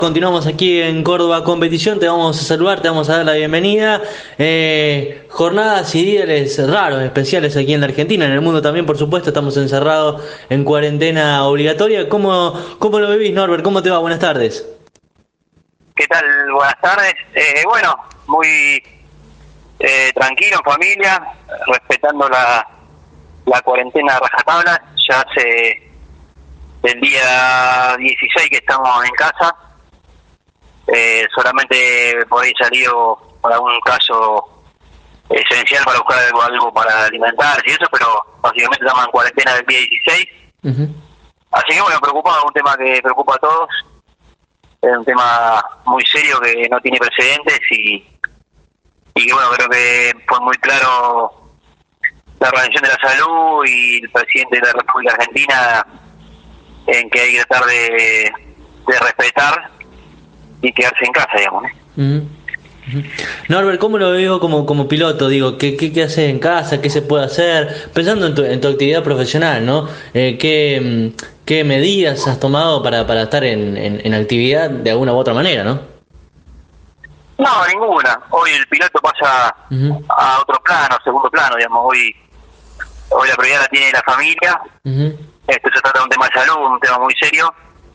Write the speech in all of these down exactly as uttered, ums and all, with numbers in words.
Continuamos aquí en Córdoba Competición, te vamos a saludar, te vamos a dar la bienvenida. Eh, jornadas y días raros, especiales aquí en la Argentina, en el mundo también, por supuesto, estamos encerrados en cuarentena obligatoria. ¿Cómo, cómo lo vivís, Norbert? ¿Cómo te va? Buenas tardes. ¿Qué tal? Buenas tardes. Eh, bueno, muy eh, tranquilo, en familia, respetando la, la cuarentena a rajatabla. Ya hace el día dieciséis que estamos en casa. Eh, solamente por ahí salió para un caso esencial para buscar algo, algo para alimentarse y eso, pero básicamente estamos en cuarentena del día dieciséis. Uh-huh. Así que bueno, preocupado, un tema que preocupa a todos. Es un tema muy serio que no tiene precedentes y, y que bueno, creo que fue muy claro la Organización de la Salud y el presidente de la República Argentina en que hay que tratar de, de respetar y quedarse en casa, digamos, ¿eh? Uh-huh. Uh-huh. Norbert, ¿cómo lo veo como, como piloto? Digo, ¿qué, qué, qué haces en casa? ¿Qué se puede hacer? Pensando en tu, en tu actividad profesional, ¿no? Eh, ¿qué, ¿Qué medidas has tomado para, para estar en, en, en actividad de alguna u otra manera, no? No, ninguna. Hoy el piloto pasa uh-huh. a otro plano, segundo plano, digamos. Hoy, hoy la prioridad la tiene la familia. Uh-huh. Esto se trata de un tema de salud, un tema muy serio.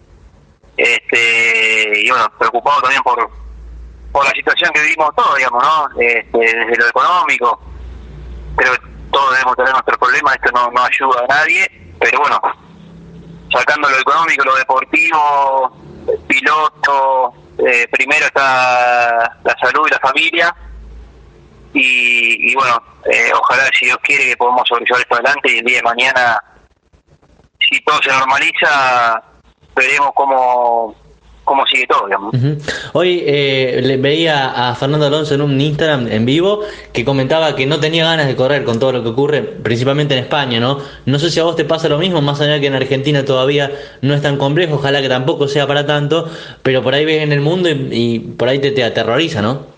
Este y bueno, preocupado también por por la situación que vivimos todos, digamos, ¿no? Este, desde lo económico, creo que todos debemos tener nuestros problemas, esto no, no ayuda a nadie, pero bueno, sacando lo económico, lo deportivo, el piloto, eh, primero está la salud y la familia, y, y bueno, eh, ojalá, si Dios quiere, que podamos sobrellevar esto adelante, y el día de mañana, si todo se normaliza, veremos cómo cómo sigue todo, digamos. Uh-huh. Hoy eh, le veía a Fernando Alonso en un Instagram en vivo que comentaba que no tenía ganas de correr con todo lo que ocurre, principalmente en España, ¿no? No sé si a vos te pasa lo mismo, más allá que en Argentina todavía no es tan complejo, ojalá que tampoco sea para tanto, pero por ahí ves en el mundo y, y por ahí te, te aterroriza, ¿no?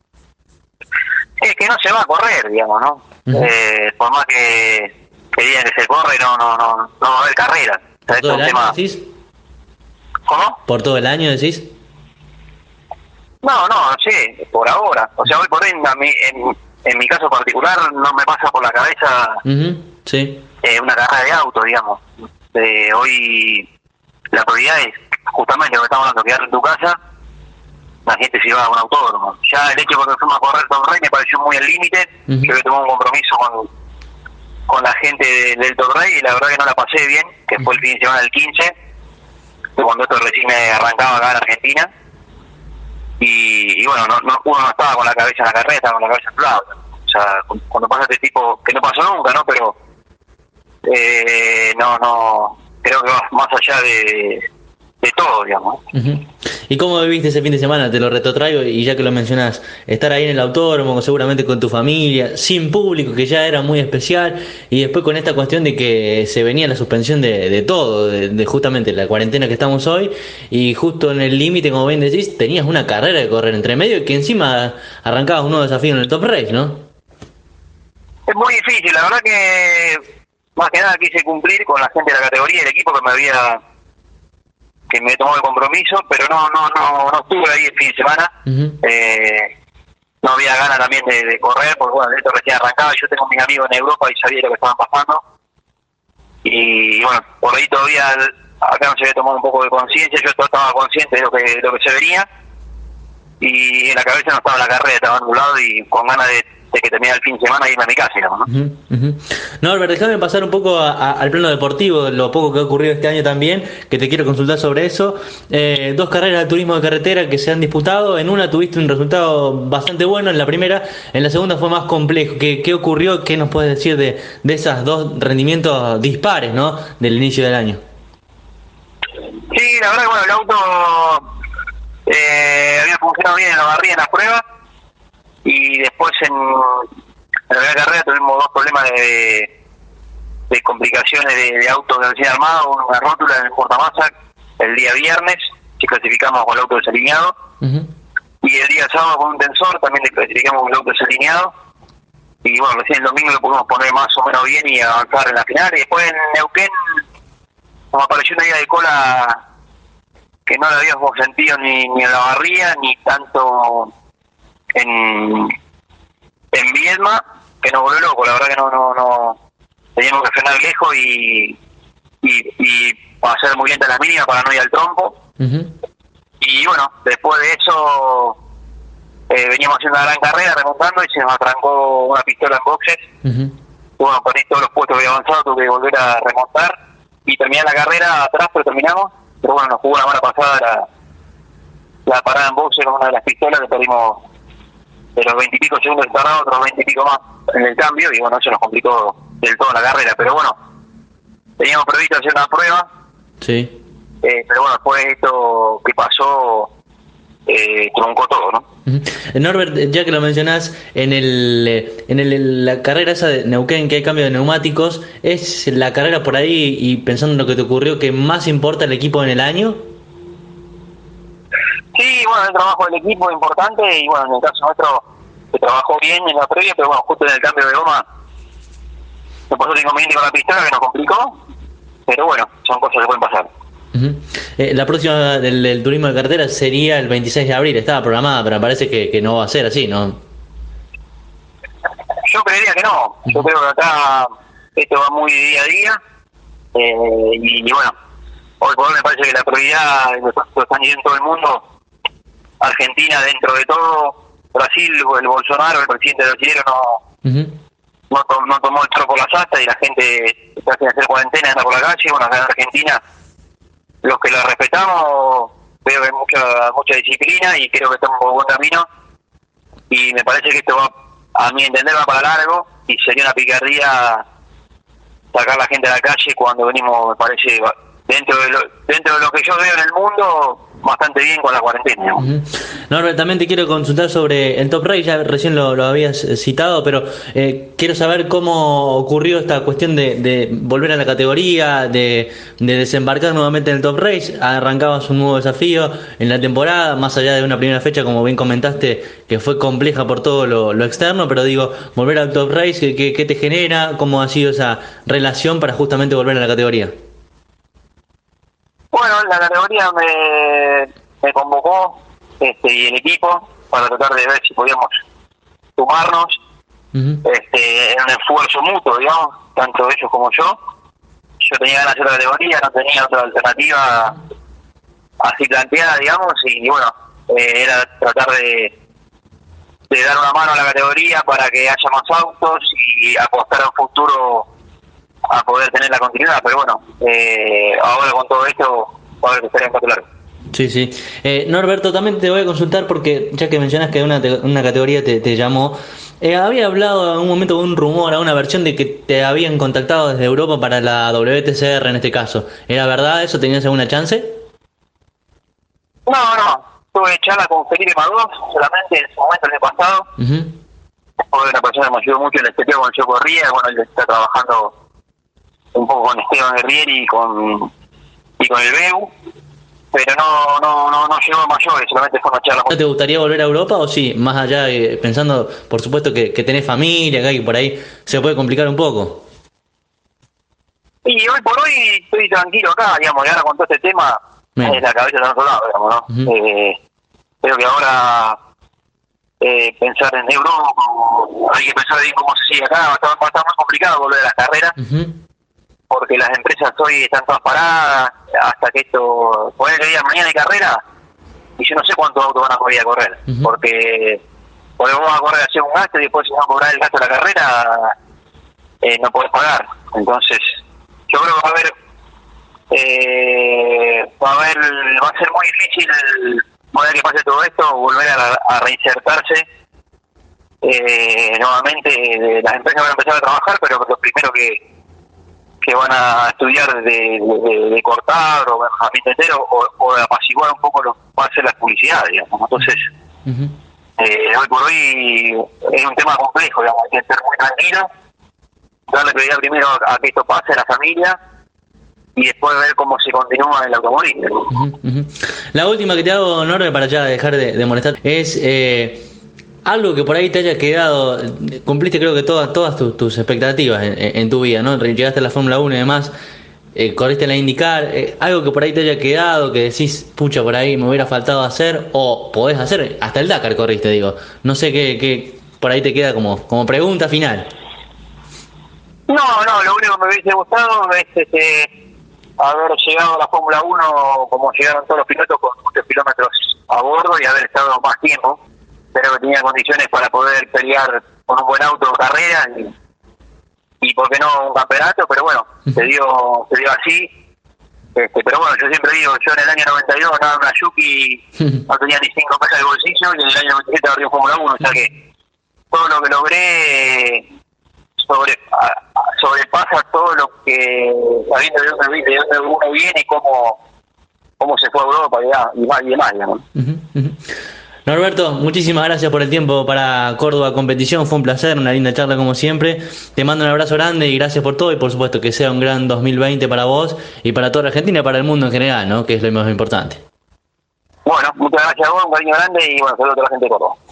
Es que no se va a correr, digamos, ¿no? Uh-huh. Eh, por más que, que digan que se corre, no no no no va a haber carrera. ¿Por todo el año decís? ¿Cómo? ¿Por todo el año decís? No, no, sí, por ahora. O sea, hoy por hoy, en, en, en mi caso particular, no me pasa por la cabeza uh-huh. sí. eh, una carrera de auto, digamos. Eh, hoy la prioridad es justamente lo que estamos hablando, quedarte en tu casa, la gente se va a un autódromo. Ya el hecho de que fuimos a correr Top Race me pareció muy al límite. Uh-huh. Yo que tomé un compromiso con, con la gente del, del Top Race y la verdad que no la pasé bien, que uh-huh. fue el fin de semana del quince, cuando esto recién me arrancaba acá en Argentina, y, y bueno, no, no, uno no estaba con la cabeza en la carrera, estaba con la cabeza en lado. O sea, cuando pasa este tipo, que no pasó nunca, ¿no? Pero eh, no, no, creo que va más allá de, de todo, digamos. Uh-huh. ¿Y cómo viviste ese fin de semana? Te lo retrotraigo y ya que lo mencionás, estar ahí en el autódromo, seguramente con tu familia, sin público, que ya era muy especial, y después con esta cuestión de que se venía la suspensión de, de todo, de, de justamente la cuarentena que estamos hoy, y justo en el límite, como bien decís, tenías una carrera de correr entre medio y que encima arrancabas un nuevo desafío en el Top Race, ¿no? Es muy difícil, la verdad que más que nada quise cumplir con la gente de la categoría, el equipo que me había que me tomó el compromiso, pero no no no no estuve ahí el fin de semana. Uh-huh. eh, no había ganas también de, de correr, porque bueno, esto recién arrancaba, yo tengo mis amigos en Europa y sabía lo que estaban pasando, y bueno, por ahí todavía acá no se había tomado un poco de conciencia, yo estaba consciente de lo que de lo que se venía, y en la cabeza no estaba la carrera, estaba en un lado y con ganas de de que termine el fin de semana y irme a mi casa, digamos, ¿no? Uh-huh, uh-huh. Norbert, déjame pasar un poco a, a, al plano deportivo, lo poco que ha ocurrido este año también, que te quiero consultar sobre eso. Eh, dos carreras de turismo de carretera que se han disputado, en una tuviste un resultado bastante bueno, en la primera, en la segunda fue más complejo. ¿Qué, qué ocurrió? ¿Qué nos puedes decir de, de esos dos rendimientos dispares, ¿no?, del inicio del año? Sí, la verdad que bueno, el auto eh, había funcionado bien en la barrida, en las pruebas, y después en, en la primera carrera tuvimos dos problemas de, de complicaciones de, de auto de recién armado, una rótula en el portamasa el día viernes, que clasificamos con el auto desalineado, uh-huh. y el día sábado con un tensor también clasificamos con el auto desalineado, y bueno, recién el domingo lo pudimos poner más o menos bien y avanzar en la final, y después en Neuquén nos apareció una idea de cola que no la habíamos sentido ni, ni en la barría, ni tanto en, en Viedma, que nos volvió loco. La verdad que no, no, no teníamos que frenar lejos y, y, y hacer muy lenta las mínimas para no ir al trompo. Uh-huh. Y bueno, después de eso eh, veníamos haciendo una gran carrera remontando y se nos atrancó una pistola en boxes. Uh-huh. Bueno, por ahí todos los puestos que había avanzado tuve que volver a remontar y terminar la carrera atrás, pero terminamos. Pero bueno, nos jugó una mala pasada la, la parada en boxes con una de las pistolas, que perdimos de los veintipico segundos de parado, otros veinte y pico más en el cambio, y bueno, eso nos complicó del todo la carrera. Pero bueno, teníamos previsto hacer una prueba. Sí. Eh, pero bueno, después de esto que pasó, eh, truncó todo, ¿no? Uh-huh. Norbert, ya que lo mencionás, en el en el, la carrera esa de Neuquén, que hay cambio de neumáticos, ¿es la carrera por ahí, y pensando en lo que te ocurrió, que más importa el equipo en el año? Sí, bueno, el trabajo del equipo es importante, y bueno, en el caso nuestro se trabajó bien en la previa, pero bueno, justo en el cambio de goma se pasó el inconveniente con la pistola que nos complicó, pero bueno, son cosas que pueden pasar. Uh-huh. Eh, la próxima del, del turismo de carretera sería el veintiséis de abril, estaba programada, pero me parece que, que no va a ser así, ¿no? Yo creería que no, yo creo que acá esto va muy día a día, eh, y, y bueno, hoy por hoy me parece que la prioridad lo están yendo en todo el mundo. Argentina dentro de todo, Brasil, el Bolsonaro, el presidente brasileño, no, uh-huh. no, to, no tomó el toro por las astas y la gente está sin hacer cuarentena, anda por la calle. Bueno, acá en Argentina, los que la respetamos, veo que hay mucha, mucha disciplina y creo que estamos por buen camino. Y me parece que esto va, a mi entender, va para largo y sería una picardía sacar a la gente a la calle cuando venimos, me parece, dentro de lo, dentro de lo que yo veo en el mundo, bastante bien con la cuarentena. Uh-huh. Norbert, también te quiero consultar sobre el Top Race, ya recién lo, lo habías citado, pero eh, quiero saber cómo ocurrió esta cuestión de, de volver a la categoría, de, de desembarcar nuevamente en el Top Race. Arrancabas un nuevo desafío en la temporada, más allá de una primera fecha, como bien comentaste, que fue compleja por todo lo, lo externo, pero digo, volver al Top Race, ¿qué, qué te genera? ¿Cómo ha sido esa relación para justamente volver a la categoría? Bueno, la categoría me, me convocó este, y el equipo para tratar de ver si podíamos sumarnos. Uh-huh. este, en un esfuerzo mutuo, digamos, tanto ellos como yo. Yo tenía ganas de hacer la categoría, no tenía otra alternativa así planteada, digamos, y bueno, eh, era tratar de, de dar una mano a la categoría para que haya más autos y apostar a un futuro a poder tener la continuidad. Pero bueno, eh, ahora con todo esto va a haber que estar en claro. Sí, sí. Eh, Norberto, también te voy a consultar porque ya que mencionas que una, te, una categoría te, te llamó, eh, había hablado en un momento de un rumor, a una versión de que te habían contactado desde Europa para la W T C R en este caso. ¿Era verdad eso? ¿Tenías alguna chance? No, no. Tuve charla con Felipe Maduro solamente en su momento el año pasado. Uh-huh. Fue una persona que me ayudó mucho en el S T cuando yo corría. Bueno, él está trabajando un poco con Esteban Guerrieri y con y con el B E U, pero no no no no llegó a mayores, solamente fue una charla. ¿No te gustaría volver a Europa o sí? Más allá, eh, pensando, por supuesto, que, que tenés familia acá y por ahí se puede complicar un poco. Y hoy por hoy estoy tranquilo acá, digamos, y ahora con todo este tema, es la cabeza de otro lado, digamos, ¿no? Uh-huh. Eh, creo que ahora eh, pensar en Europa, hay que pensar bien cómo se sigue acá, va a estar, va a estar muy complicado volver a las carreras. Uh-huh. Porque las empresas hoy están todas paradas hasta que esto, poner que digan mañana hay carrera y yo no sé cuántos autos van a poder a correr, uh-huh. porque porque vos vas a correr a hacer un gasto y después si vas a cobrar el gasto de la carrera eh, no podés pagar. Entonces yo creo que va a haber eh, va a haber va a ser muy difícil una vez que pase todo esto volver a, a reinsertarse eh, nuevamente. Las empresas van a empezar a trabajar, pero lo primero que que van a estudiar de, de, de cortar o mejoramiento entero o, o de apaciguar un poco lo va a ser la publicidad, digamos. Entonces, uh-huh. eh, hoy por hoy es un tema complejo, digamos, hay que estar muy tranquilo, darle prioridad primero a, a que esto pase a la familia y después ver cómo se continúa el automovilismo. Uh-huh, uh-huh. La última que te hago, Norbe, para ya dejar de, de molestar, es eh, algo que por ahí te haya quedado. Cumpliste creo que todas todas tus, tus expectativas en, en tu vida, ¿no? Llegaste a la Fórmula uno y demás. eh, corriste en la IndyCar, eh, algo que por ahí te haya quedado, que decís, pucha, por ahí me hubiera faltado hacer, o podés hacer, hasta el Dakar corriste, digo. No sé qué, qué por ahí te queda como, como pregunta final. No, no, lo único que me hubiese gustado es este, haber llegado a la Fórmula uno como llegaron todos los pilotos con muchos kilómetros a bordo y haber estado más tiempo. Pero que tenía condiciones para poder pelear con un buen auto de carrera y, y por qué no un campeonato, pero bueno, se dio, se dio así. Este, pero bueno, yo siempre digo, yo en el año noventa y dos ganaba una Yuki, no tenía ni cinco pesos de bolsillo, y en el año noventa y siete abrí un Fórmula uno, o sea que todo lo que logré sobre, a, sobrepasa todo lo que, sabiendo de dónde, de dónde uno viene y cómo, cómo se fue a Europa y, y más y demás, digamos. Uh-huh, uh-huh. Norberto, muchísimas gracias por el tiempo para Córdoba Competición, fue un placer, una linda charla como siempre. Te mando un abrazo grande y gracias por todo y por supuesto que sea un gran dos mil veinte para vos y para toda la Argentina y para el mundo en general, ¿no? Que es lo más importante. Bueno, muchas gracias a vos, un cariño grande y bueno, saludos a toda la gente de Córdoba.